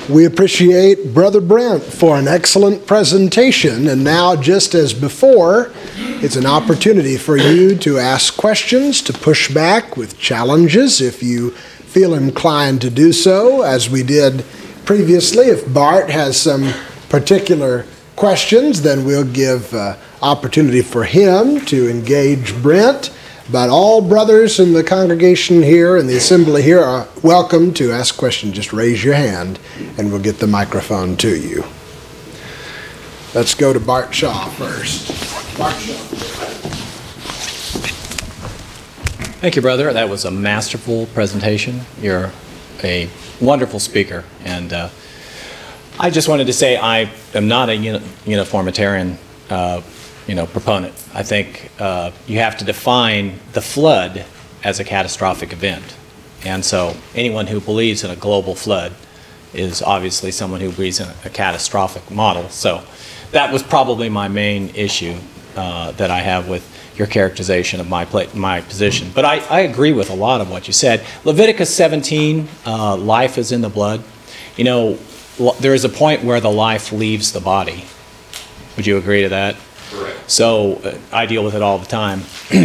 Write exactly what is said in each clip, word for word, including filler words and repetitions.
We appreciate Brother Brent for an excellent presentation. And now, just as before, it's an opportunity for you to ask questions, to push back with challenges if you feel inclined to do so, as we did previously. If Bart has some particular questions, then we'll give uh, opportunity for him to engage Brent. But all brothers in the congregation here and the assembly here are welcome to ask questions. Just raise your hand and we'll get the microphone to you. Let's go to Bart Shaw first. Bart Shaw. Thank you, brother. That was a masterful presentation. You're a wonderful speaker. And uh, I just wanted to say I am not a uni- uniformitarian uh, you know, proponent. I think uh, you have to define the flood as a catastrophic event. And so anyone who believes in a global flood is obviously someone who believes in a catastrophic model. So that was probably my main issue uh, that I have with your characterization of my pla- my position. But I, I agree with a lot of what you said. Leviticus seventeen, uh, life is in the blood. You know, l- there is a point where the life leaves the body. Would you agree to that? Correct. So uh, I deal with it all the time.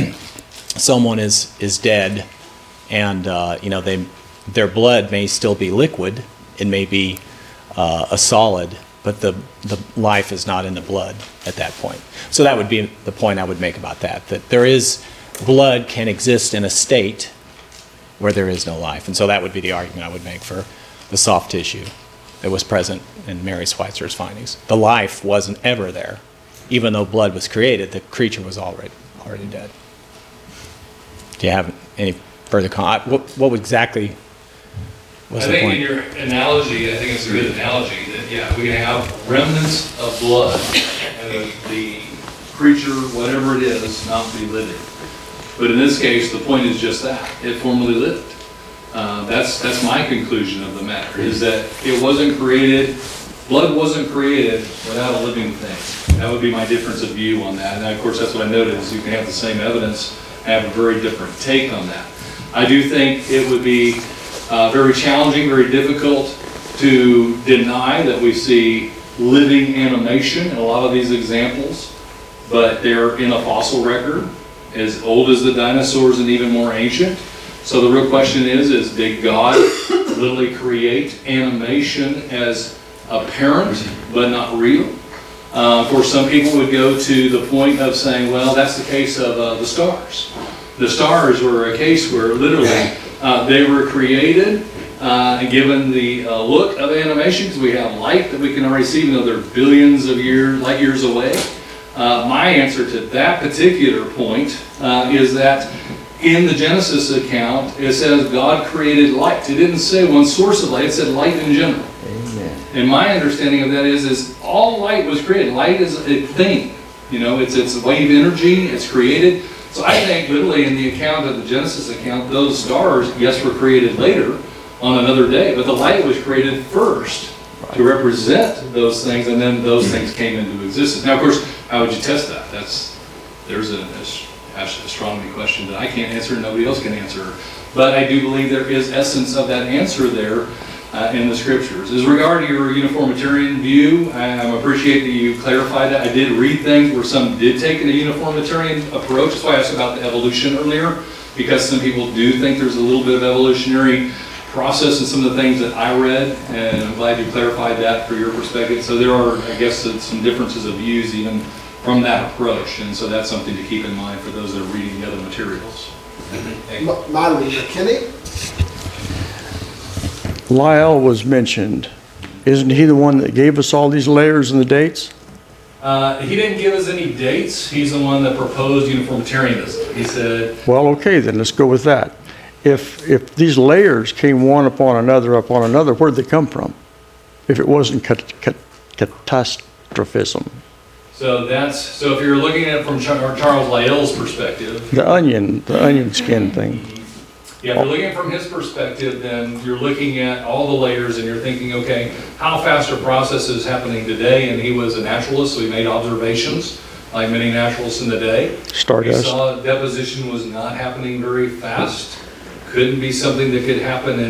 Someone is is dead, and uh, you know they their blood may still be liquid. It may be uh, a solid, but the the life is not in the blood at that point. So that would be the point I would make about that. That there is blood can exist in a state where there is no life, and so that would be the argument I would make for the soft tissue that was present in Mary Schweitzer's findings. The life wasn't ever there. Even though blood was created, the creature was already already dead. Do you have any further comment? What, what exactly was I the think point? in your analogy, I think it's a good analogy that, yeah, we can have remnants of blood and the, the creature, whatever it is, not be living. But in this case, the point is just that. It formerly lived. Uh, that's, that's my conclusion of the matter, is that it wasn't created, blood wasn't created without a living thing. That would be my difference of view on that. And of course, that's what I noted, is you can have the same evidence, have a very different take on that. I do think it would be uh, very challenging, very difficult to deny that we see living animation in a lot of these examples, but they're in a fossil record, as old as the dinosaurs and even more ancient. So the real question is, is did God literally create animation as apparent but not real? Uh, of course, some people would go to the point of saying, well, that's the case of uh, the stars. The stars were a case where literally uh, they were created uh, and given the uh, look of animation, because we have light that we can already see, even though they're billions of years, light years away. Uh, my answer to that particular point uh, is that in the Genesis account, it says God created light. It didn't say one source of light, it said light in general. And my understanding of that is, is all light was created. Light is a thing. You know, it's it's a wave energy, it's created. So I think literally in the account of the Genesis account, those stars, yes, were created later on another day, but the light was created first to represent those things, and then those things came into existence. Now, of course, how would you test that? That's there's an astronomy question that I can't answer and nobody else can answer. But I do believe there is essence of that answer there Uh, in the scriptures. As regard to your uniformitarian view, I, I appreciate that you clarified that. I did read things where some did take a uniformitarian approach. That's why I asked about the evolution earlier, because some people do think there's a little bit of evolutionary process in some of the things that I read, and I'm glad you clarified that for your perspective. So there are, I guess, some differences of views even from that approach, and so that's something to keep in mind for those that are reading the other materials. Myron McKinney? Lyell was mentioned. Isn't he the one that gave us all these layers and the dates? Uh, he didn't give us any dates. He's the one that proposed uniformitarianism. He said... Well, okay, then let's go with that. If if these layers came one upon another upon another, where'd they come from? If it wasn't cat, cat, catastrophism. So that's so if you're looking at it from Charles Lyell's perspective... The onion, the onion skin thing. Yeah, if you're looking from his perspective, then you're looking at all the layers and you're thinking, okay, how fast are processes happening today? And he was a naturalist, so he made observations, like many naturalists in the day. Stardust. He saw deposition was not happening very fast. Couldn't be something that could happen in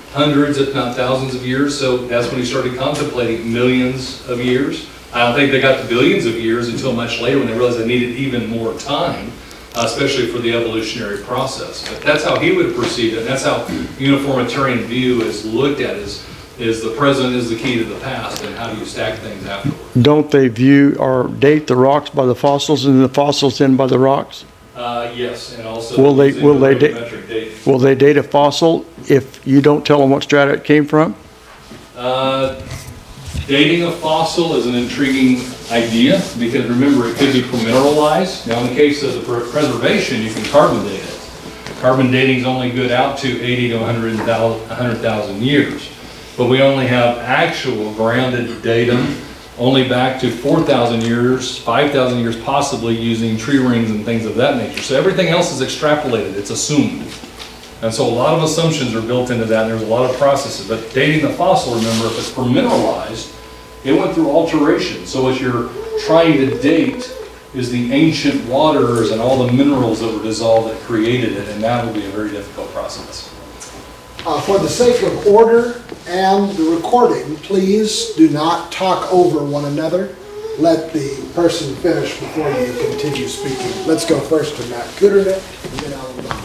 hundreds, if not thousands of years. So that's when he started contemplating millions of years. I don't think they got to billions of years until much later when they realized they needed even more time, uh, especially for the evolutionary process. But that's how he would perceive it. And that's how uniformitarian view is looked at, is, is the present is the key to the past, and how do you stack things afterward. Don't they view or date the rocks by the fossils and the fossils then by the rocks? Uh, yes, and also Will they, using will the they, da- radiometric dating. will they date a fossil if you don't tell them what strata it came from? Uh, Dating a fossil is an intriguing idea, because remember, it could be mineralized. Now, in the case of the pre- preservation, you can carbon date it. Carbon dating is only good out to eighty to one hundred thousand years. But we only have actual grounded datum only back to four thousand years, five thousand years possibly, using tree rings and things of that nature. So everything else is extrapolated, it's assumed. And so a lot of assumptions are built into that, and there's a lot of processes. But dating the fossil, remember, if it's mineralized, it went through alteration. So what you're trying to date is the ancient waters and all the minerals that were dissolved that created it, and that will be a very difficult process. Uh, For the sake of order and the recording, please do not talk over one another. Let the person finish before you continue speaking. Let's go first to Matt Kudernick, and then Alan Bonner.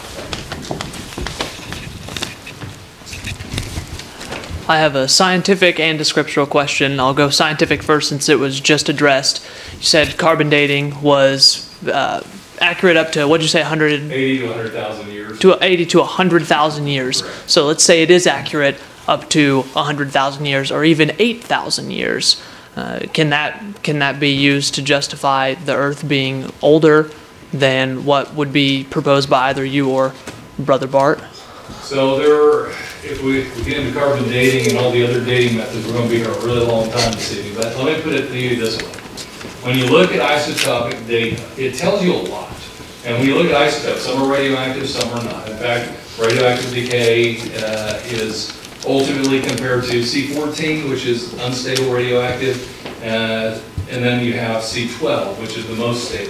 I have a scientific and a scriptural question. I'll go scientific first since it was just addressed. You said carbon dating was uh, accurate up to, what'd you say, one hundred? eighty to one hundred thousand years. To eighty to one hundred thousand years. So let's say it is accurate up to one hundred thousand years or even eight thousand years. Uh, can that can that be used to justify the Earth being older than what would be proposed by either you or Brother Bart? So there, if we, we get into carbon dating and all the other dating methods, we're going to be here a really long time this evening. But let me put it to you this way. When you look at isotopic data, it tells you a lot. And when you look at isotopes, some are radioactive, some are not. In fact, radioactive decay uh, is ultimately compared to C fourteen, which is unstable radioactive, uh, and then you have C twelve, which is the most stable.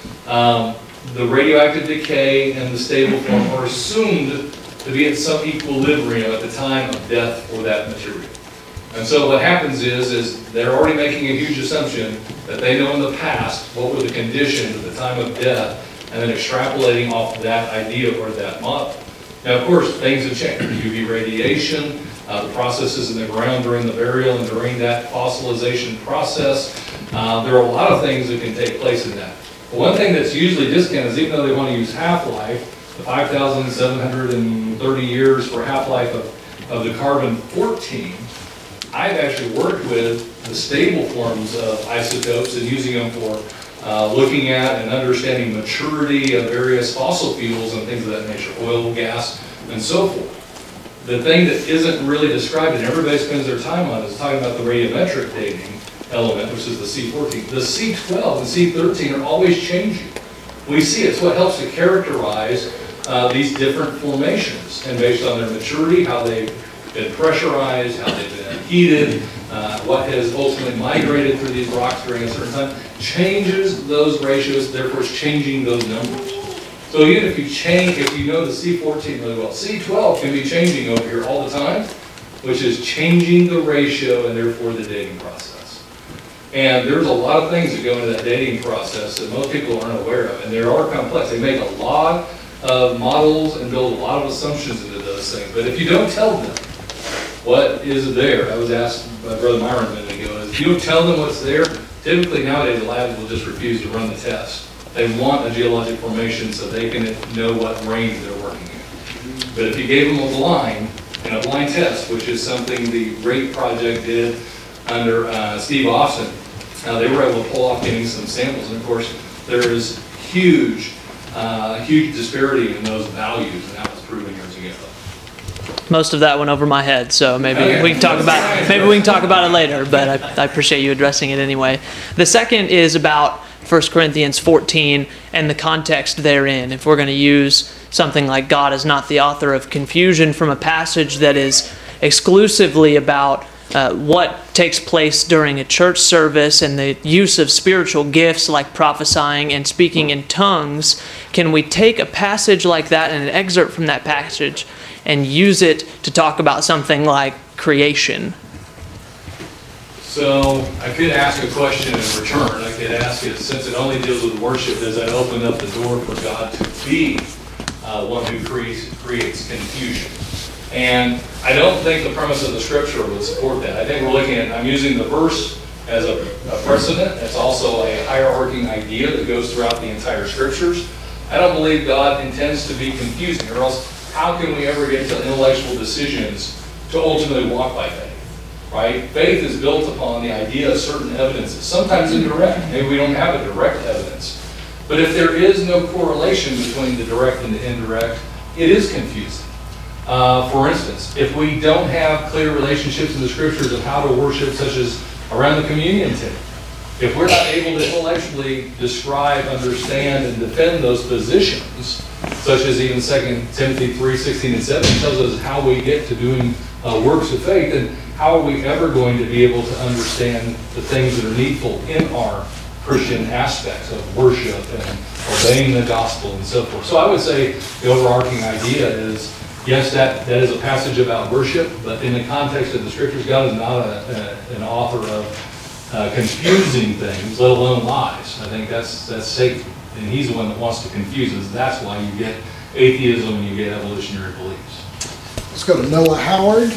Um, the radioactive decay and the stable form are assumed to be at some equilibrium at the time of death for that material. And so what happens is, is they're already making a huge assumption that they know in the past what were the conditions at the time of death, and then extrapolating off that idea or that model. Now, of course, things have changed. U V radiation, uh, the processes in the ground during the burial and during that fossilization process. Uh, there are a lot of things that can take place in that. But one thing that's usually discounted is, even though they want to use half-life, the five thousand seven hundred thirty years for half-life of, of the carbon fourteen, I've actually worked with the stable forms of isotopes and using them for uh, looking at and understanding maturity of various fossil fuels and things of that nature, oil, gas, and so forth. The thing that isn't really described and everybody spends their time on is talking about the radiometric dating element, which is the C fourteen. The C twelve and C thirteen are always changing. We see it's what helps to characterize uh, these different formations, and based on their maturity, how they've been pressurized, how they've been heated, uh, what has ultimately migrated through these rocks during a certain time, changes those ratios, therefore it's changing those numbers. So even if you change, if you know the C fourteen really well, C twelve can be changing over here all the time, which is changing the ratio and therefore the dating process. And there's a lot of things that go into that dating process that most people aren't aware of, and they are complex. They make a lot of models and build a lot of assumptions into those things. But if you don't tell them what is there, I was asked by Brother Myron a minute ago, if you don't tell them what's there, typically nowadays the labs will just refuse to run the test. They want a geologic formation so they can know what range they're working in. But if you gave them a blind, and a blind test, which is something the RATE project did under uh, Steve Austin, uh, they were able to pull off getting some samples. And of course, there is huge, uh, huge disparity in those values, and that was proven years ago. Most of that went over my head, so maybe Okay. we can talk about maybe we can talk about it later. But I, I appreciate you addressing it anyway. The second is about First Corinthians fourteen and the context therein. If we're going to use something like God is not the author of confusion from a passage that is exclusively about uh, what takes place during a church service and the use of spiritual gifts like prophesying and speaking in tongues, can we take a passage like that and an excerpt from that passage and use it to talk about something like creation? So I could ask a question in return. I could ask it, since it only deals with worship, does that open up the door for God to be uh, one who creates, creates confusion? And I don't think the premise of the scripture would support that. I think we're looking at, I'm using the verse as a, a precedent. It's also a hierarching idea that goes throughout the entire scriptures. I don't believe God intends to be confusing, or else how can we ever get to intellectual decisions to ultimately walk by faith? Right? Faith is built upon the idea of certain evidences, sometimes indirect. Maybe we don't have a direct evidence. But if there is no correlation between the direct and the indirect, it is confusing. Uh, for instance, if we don't have clear relationships in the scriptures of how to worship, such as around the communion table, if we're not able to intellectually describe, understand, and defend those positions, such as even Second Timothy three, sixteen and seventeen tells us how we get to doing uh, works of faith, then how are we ever going to be able to understand the things that are needful in our Christian aspects of worship and obeying the gospel and so forth? So I would say the overarching idea is, yes, that, that is a passage about worship, but in the context of the scriptures, God is not a, a, an author of uh, confusing things, let alone lies. I think that's, that's Satan, and he's the one that wants to confuse us. That's why you get atheism and you get evolutionary beliefs. Let's go to Noah Howard.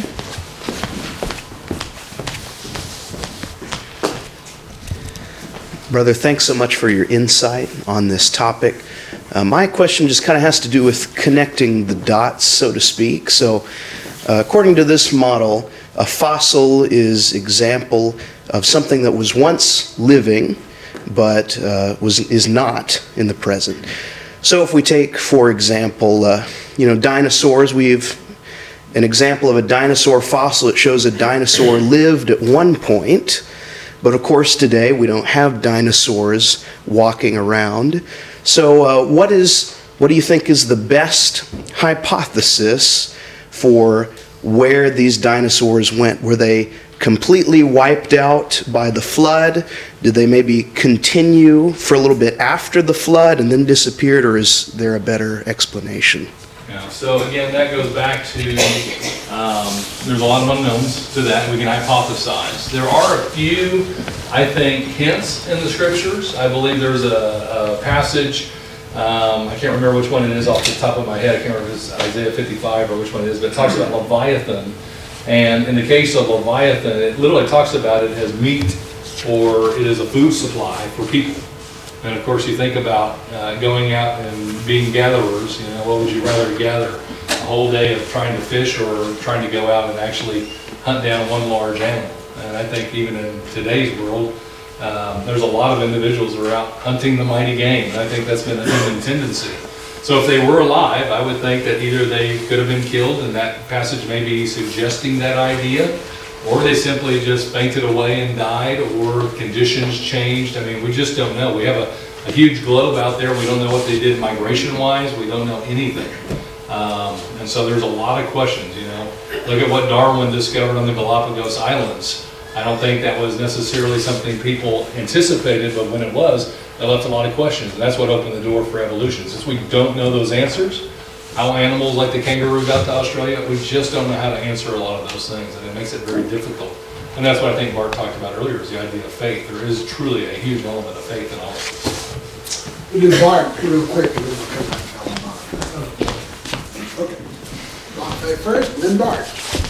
Brother, thanks so much for your insight on this topic. Uh, my question just kind of has to do with connecting the dots, so to speak. So, uh, according to this model, a fossil is example of something that was once living, but uh, was is not in the present. So, if we take, for example, uh, you know, dinosaurs, we've an example of a dinosaur fossil. It shows a dinosaur lived at one point. But of course, today we don't have dinosaurs walking around. So, uh, what is what do you think is the best hypothesis for where these dinosaurs went? Were they completely wiped out by the flood? Did they maybe continue for a little bit after the flood and then disappeared, or is there a better explanation? Yeah, so again, that goes back to, um, there's a lot of unknowns to that. We can hypothesize. There are a few, I think, hints in the scriptures. I believe there's a, a passage, um, I can't remember which one it is off the top of my head. I can't remember if it's Isaiah fifty-five or which one it is, but it talks about Leviathan. And in the case of Leviathan, it literally talks about it as meat, or it is a food supply for people. And of course, you think about uh, going out and being gatherers. You know, what would you rather gather? A whole day of trying to fish, or trying to go out and actually hunt down one large animal? And I think even in today's world, um, there's a lot of individuals who are out hunting the mighty game. And I think that's been a human tendency. So if they were alive, I would think that either they could have been killed, and that passage may be suggesting that idea, or they simply just fainted away and died, or conditions changed. I mean, we just don't know. We have a, a huge globe out there. We don't know what they did migration-wise. We don't know anything. Um, and so there's a lot of questions, you know. Look at what Darwin discovered on the Galapagos Islands. I don't think that was necessarily something people anticipated, but when it was, it left a lot of questions. And that's what opened the door for evolution. Since we don't know those answers, how animals like the kangaroo got to Australia, we just don't know how to answer a lot of those things, and it makes it very difficult. And that's what I think Bart talked about earlier, is the idea of faith. There is truly a huge element of faith in all of this. We do Bart real quick, and then we'll come back to Alan. Okay. Bonfay first, then Bart.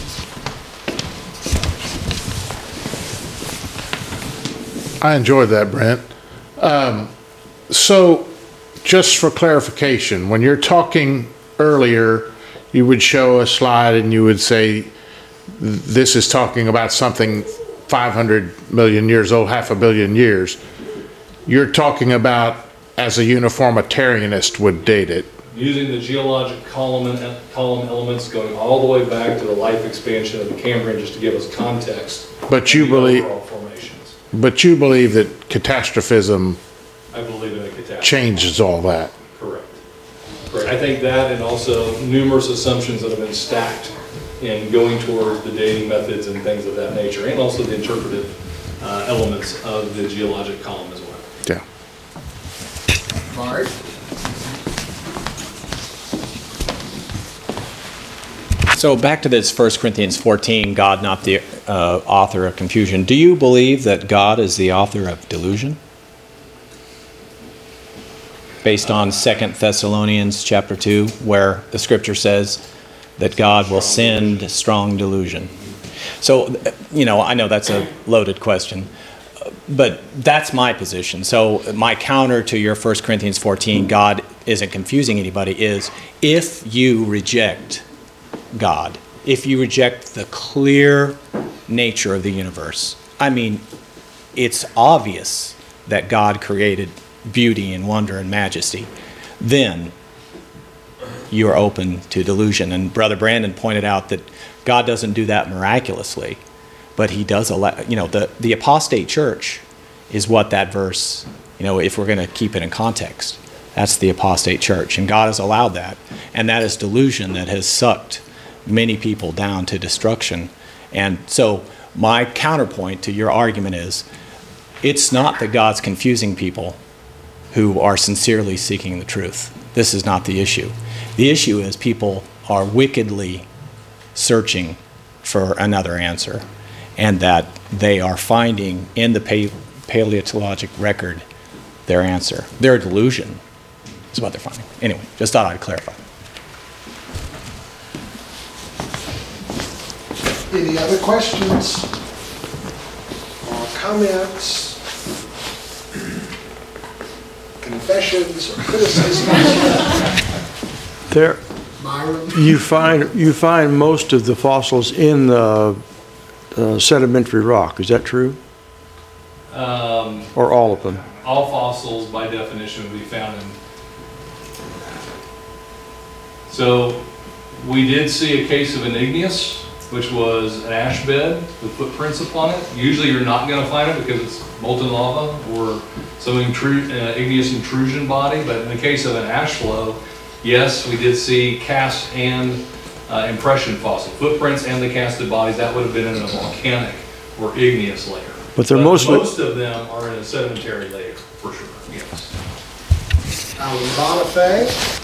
I enjoyed that, Brent. Um, so, just for clarification, when you're talking earlier, you would show a slide and you would say, this is talking about something five hundred million years old, half a billion years. You're talking about as a uniformitarianist would date it. Using the geologic column, column elements going all the way back to the life expansion of the Cambrian, just to give us context. But you believe, formations. but you believe that catastrophism I believe in a catastrophe. changes all that. Correct. Correct. I think that, and also numerous assumptions that have been stacked in going towards the dating methods and things of that nature, and also the interpretive uh, elements of the geologic column as well. Yeah. Bart. So back to this First Corinthians fourteen, God not the uh, author of confusion. Do you believe that God is the author of delusion? Based on Second Thessalonians chapter two, where the scripture says that God will send strong delusion. So, you know, I know that's a loaded question, but that's my position. So my counter to your First Corinthians fourteen, God isn't confusing anybody, is if you reject God, if you reject the clear nature of the universe, I mean, it's obvious that God created beauty and wonder and majesty, then you're open to delusion. And Brother Brandon pointed out that God doesn't do that miraculously, but he does allow, you know, the, the apostate church is what that verse, you know, if we're going to keep it in context, that's the apostate church. And God has allowed that. And that is delusion that has sucked many people down to destruction. And so my counterpoint to your argument is, it's not that God's confusing people who are sincerely seeking the truth. This is not the issue. The issue is people are wickedly searching for another answer, and that they are finding in the pa- paleontologic record their answer. Their delusion is what they're finding. Anyway, just thought I'd clarify. Any other questions or comments, confessions or criticisms? There, Myron? you find, you find most of the fossils in the uh, sedimentary rock, is that true? Um, Or all of them? all fossils by definition would be found in. So we did see a case of an igneous, which was an ash bed with footprints upon it. Usually you're not going to find it because it's molten lava or some intru- uh, igneous intrusion body, but in the case of an ash flow, yes, we did see cast and uh, impression fossil footprints and the casted bodies. That would have been in a volcanic or igneous layer. But they're mostly- most of them are in a sedimentary layer, for sure, yes. Alan Bonifay?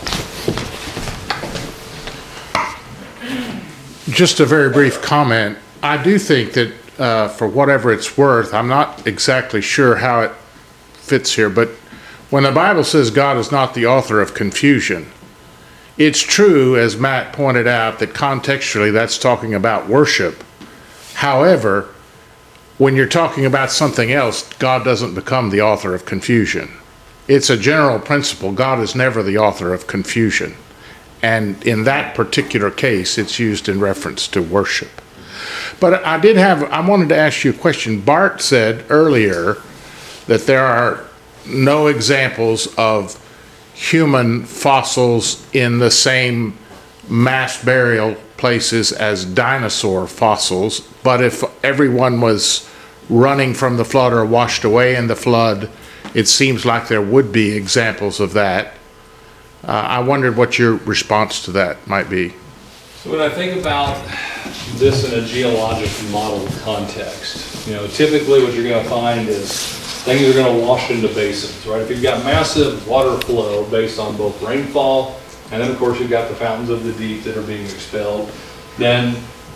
Just a very brief comment. I do think that, uh, for whatever it's worth, I'm not exactly sure how it fits here, but when the Bible says God is not the author of confusion, it's true, as Matt pointed out, that contextually that's talking about worship. However, when you're talking about something else, God doesn't become the author of confusion. It's a general principle. God is never the author of confusion. And in that particular case, it's used in reference to worship. But I did have, I wanted to ask you a question. Bart said earlier that there are no examples of human fossils in the same mass burial places as dinosaur fossils. But if everyone was running from the flood or washed away in the flood, it seems like there would be examples of that. Uh, I wondered what your response to that might be. So when I think about this in a geologic model context, you know, typically what you're going to find is things are going to wash into basins, right? If you've got massive water flow based on both rainfall, and then of course you've got the fountains of the deep that are being expelled, then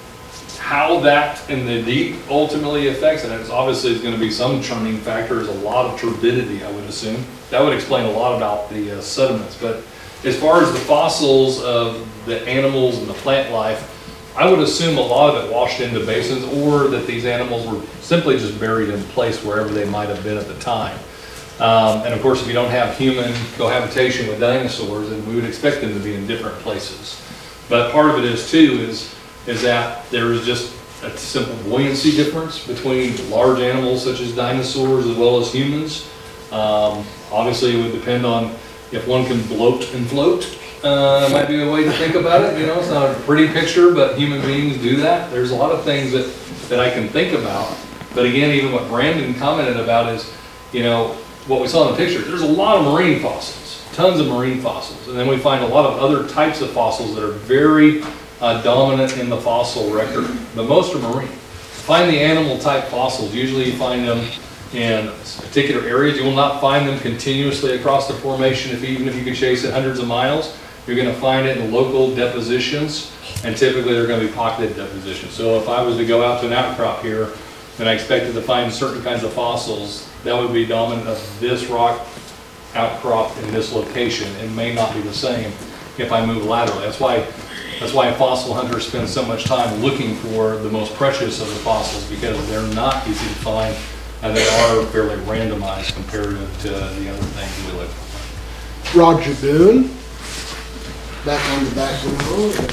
how that in the deep ultimately affects, and it's obviously is going to be some churning factor, is a lot of turbidity, I would assume. That would explain a lot about the uh, sediments. But as far as the fossils of the animals and the plant life, I would assume a lot of it washed into basins, or that these animals were simply just buried in place wherever they might have been at the time. Um, and of course, if you don't have human cohabitation with dinosaurs, then we would expect them to be in different places. But part of it is too, is, is that there is just a simple buoyancy difference between large animals such as dinosaurs as well as humans. Um, obviously, it would depend on if one can bloat and float. Uh, might be a way to think about it. You know, it's not a pretty picture, but human beings do that. There's a lot of things that, that I can think about. But again, even what Brandon commented about is, you know, what we saw in the picture, there's a lot of marine fossils, tons of marine fossils. And then we find a lot of other types of fossils that are very uh, dominant in the fossil record. But most are marine. Find the animal type fossils. Usually you find them in particular areas. You will not find them continuously across the formation, if even if you could chase it hundreds of miles. You're gonna find it in local depositions, and typically they're gonna be pocketed depositions. So if I was to go out to an outcrop here, and I expected to find certain kinds of fossils, that would be dominant of this rock outcrop in this location. It may not be the same if I move laterally. That's why, that's why fossil hunters spend so much time looking for the most precious of the fossils, because they're not easy to find, and they are fairly randomized compared to the other things we look for. Roger Boone, back on the back row.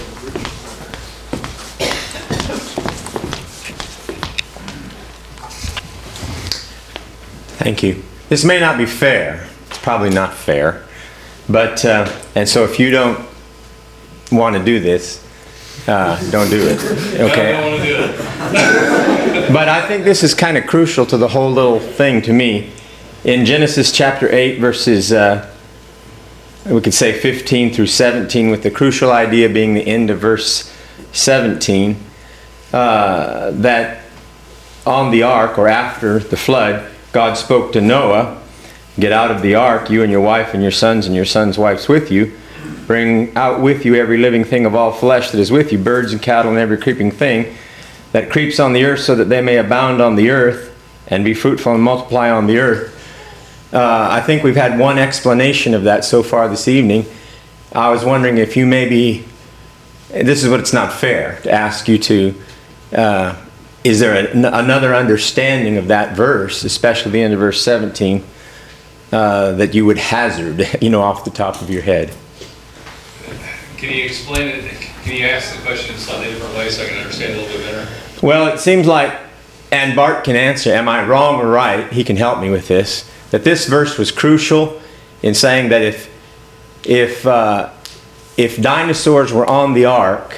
Thank you. This may not be fair. It's probably not fair. But, uh, and so if you don't want to do this, uh, don't do it. Okay? I don't want to do it. But I think this is kind of crucial to the whole little thing to me. In Genesis chapter eight, verses, uh, we could say fifteen through seventeen, with the crucial idea being the end of verse seventeen, uh, that on the ark, or after the flood, God spoke to Noah, get out of the ark, you and your wife and your sons and your sons' wives with you. Bring out with you every living thing of all flesh that is with you, birds and cattle and every creeping thing that creeps on the earth, so that they may abound on the earth and be fruitful and multiply on the earth. Uh, I think we've had one explanation of that so far this evening. I was wondering if you maybe, this is what it's not fair to ask you to, uh, is there a, another understanding of that verse, especially the end of verse seventeen, uh, that you would hazard, you know, off the top of your head? Can you explain it? Can you ask the question in a slightly different way so I can understand a little bit better? Well, it seems like, and Bart can answer, am I wrong or right? He can help me with this. That this verse was crucial in saying that if if uh, if dinosaurs were on the ark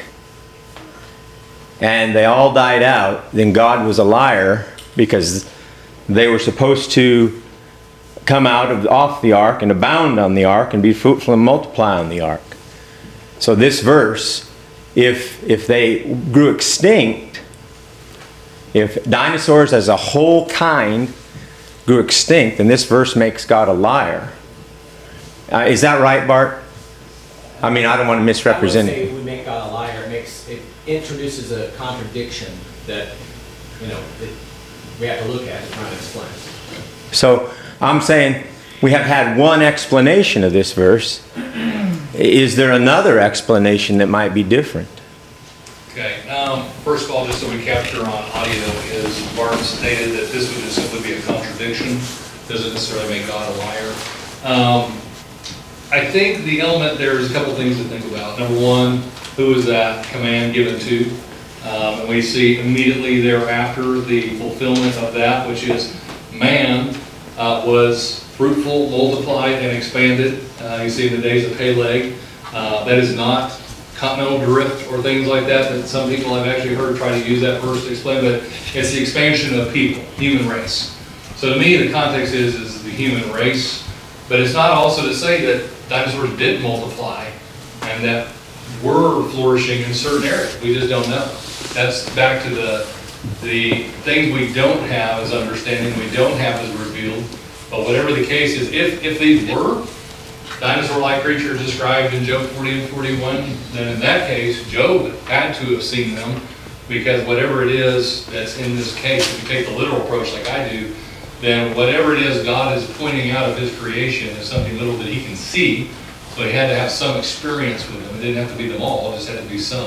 and they all died out, then God was a liar, because they were supposed to come out of off the ark and abound on the ark and be fruitful and multiply on the ark. So this verse, if if they grew extinct, if dinosaurs as a whole kind grew extinct, then this verse makes God a liar. Uh, is that right, Bart? I mean, I don't want to misrepresent I would say it. we make God a liar. It makes it introduces a contradiction that, you know, that we have to look at and try to explain. So I'm saying we have had one explanation of this verse. Is there another explanation that might be different? Okay, um, first of all, just so we capture on audio, is Bart stated that this would just simply be a contradiction, doesn't necessarily make God a liar. Um, I think the element there is a couple things to think about. Number one, who is that command given to? Um, and we see immediately thereafter the fulfillment of that, which is man uh, was fruitful, multiplied, and expanded. Uh, you see in the days of Peleg. Uh, that is not continental drift or things like that, that some people have actually heard try to use that verse to explain, but it's the expansion of people, human race. So to me, the context is, is the human race, but it's not also to say that dinosaurs did multiply and that were flourishing in certain areas. We just don't know. That's back to the, the things we don't have as understanding, we don't have as revealed, but whatever the case is, if, if these were dinosaur-like creatures described in Job forty and forty-one, then in that case, Job had to have seen them, because whatever it is that's in this case, if you take the literal approach like I do, then whatever it is God is pointing out of his creation is something little that he can see, so he had to have some experience with them. It didn't have to be them all, it just had to be some.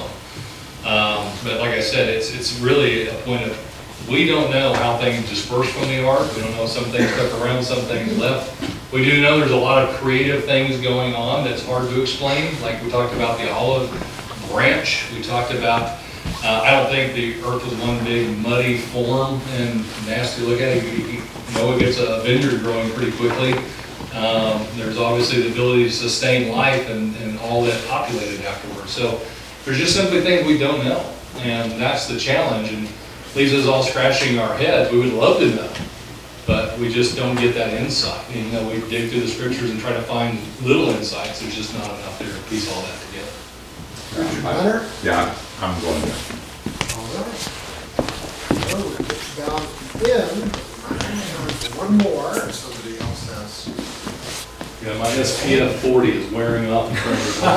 Um, but like I said, it's, it's really a point of, we don't know how things disperse from the ark. We don't know, some things stuck around, some things left. We do know there's a lot of creative things going on that's hard to explain. Like we talked about the olive branch. We talked about, uh, I don't think the earth was one big muddy form and nasty to look at. You, you know, it gets a vineyard growing pretty quickly. Um, there's obviously the ability to sustain life and, and all that populated afterwards. So there's just simply things we don't know. And that's the challenge. And leaves us all scratching our heads. We would love to know, but we just don't get that insight. You know, we dig through the scriptures and try to find little insights. There's just not enough there to piece all that together. Richard Hunter? Yeah, I'm going there. All right. So we'll get down to the end. One more, if somebody else has. You got mine? S P F forty is wearing off in front of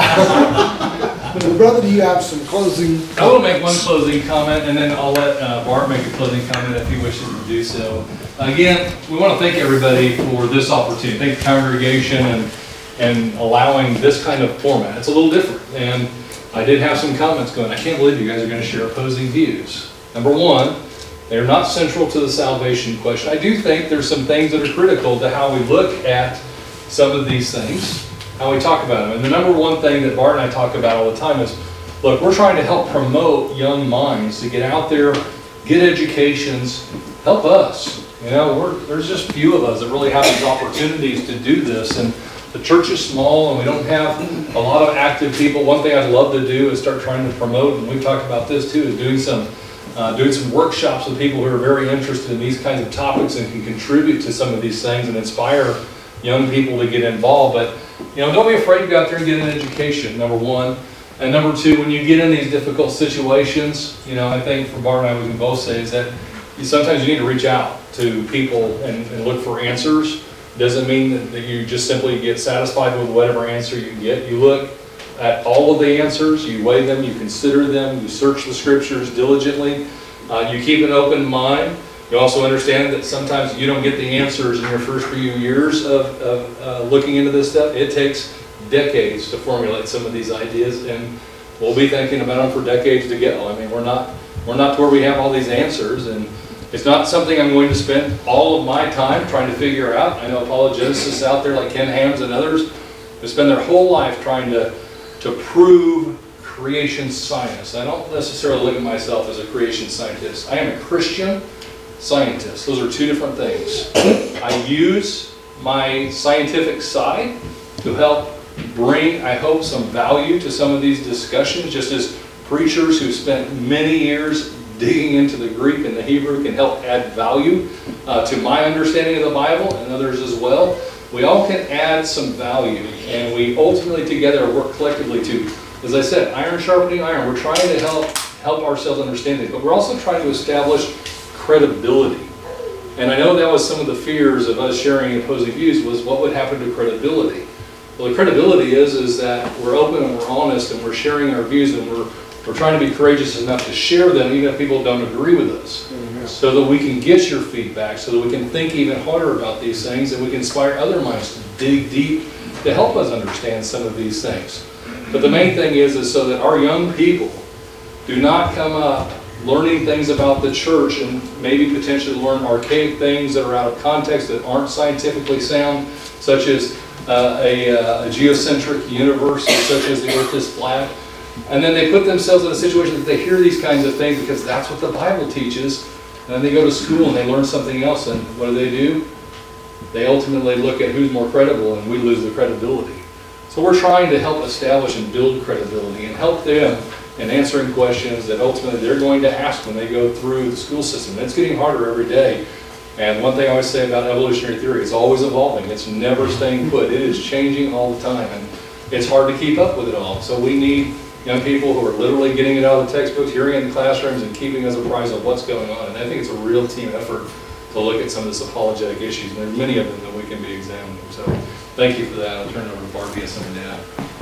Well, brother, do you have some closing? I will make one closing comment, and then I'll let uh, Bart make a closing comment if he wishes to do so. Again, we want to thank everybody for this opportunity. Thank the congregation and, and allowing this kind of format. It's a little different, and I did have some comments going. I can't believe you guys are going to share opposing views. Number one, they're not central to the salvation question. I do think there's some things that are critical to how we look at some of these things, how we talk about them. And the number one thing that Bart and I talk about all the time is, look, we're trying to help promote young minds to get out there, get educations, help us. You know, we're, there's just few of us that really have these opportunities to do this. And the church is small and we don't have a lot of active people. One thing I'd love to do is start trying to promote, and we've talked about this too, is doing some Uh, doing some workshops with people who are very interested in these kinds of topics and can contribute to some of these things and inspire young people to get involved. But, you know, don't be afraid to go out there and get an education, number one. And number two, when you get in these difficult situations, you know, I think for Bart and I, we can both say is that you, sometimes you need to reach out to people and, and look for answers. Doesn't mean that, that you just simply get satisfied with whatever answer you get. You look at all of the answers, you weigh them, you consider them, you search the scriptures diligently, uh, you keep an open mind. You also understand that sometimes you don't get the answers in your first few years of, of uh, looking into this stuff. It takes decades to formulate some of these ideas, and we'll be thinking about them for decades to go. I mean, we're not, we're not to where we have all these answers, and it's not something I'm going to spend all of my time trying to figure out. I know apologetists out there like Ken Hams and others who spend their whole life trying to to prove creation science. I don't necessarily look at myself as a creation scientist. I am a Christian scientist. Those are two different things. I use my scientific side to help bring, I hope, some value to some of these discussions, just as preachers who spent many years digging into the Greek and the Hebrew can help add value uh, to my understanding of the Bible and others as well. We all can add some value, and we ultimately together work collectively to, as I said, iron sharpening iron. We're trying to help help ourselves understand it, but we're also trying to establish credibility. And I know that was some of the fears of us sharing opposing views, was what would happen to credibility. Well, the credibility is is that we're open and we're honest and we're sharing our views, and we're we're trying to be courageous enough to share them even if people don't agree with us. So that we can get your feedback, so that we can think even harder about these things, and we can inspire other minds to dig deep to help us understand some of these things. But the main thing is, is so that our young people do not come up learning things about the church and maybe potentially learn archaic things that are out of context, that aren't scientifically sound, such as uh, a, uh, a geocentric universe, or such as the earth is flat. And then they put themselves in a situation that they hear these kinds of things because that's what the Bible teaches. And then they go to school and they learn something else, and what do they do? They ultimately look at who's more credible, and we lose the credibility. So we're trying to help establish and build credibility and help them in answering questions that ultimately they're going to ask when they go through the school system. And it's getting harder every day. And one thing I always say about evolutionary theory, it's always evolving. It's never staying put. It is changing all the time, and it's hard to keep up with it all. So we need young people who are literally getting it out of the textbooks, hearing it in the classrooms, and keeping us apprised of what's going on. And I think it's a real team effort to look at some of this apologetic issues, and there are many of them that we can be examining. So thank you for that. I'll turn it over to Barbie and something to add.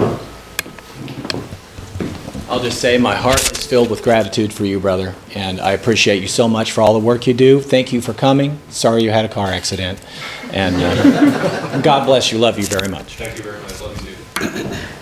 I'll just say my heart is filled with gratitude for you, brother, and I appreciate you so much for all the work you do. Thank you for coming. Sorry you had a car accident, and uh, God bless you. Love you very much. Thank you very much. Love you too.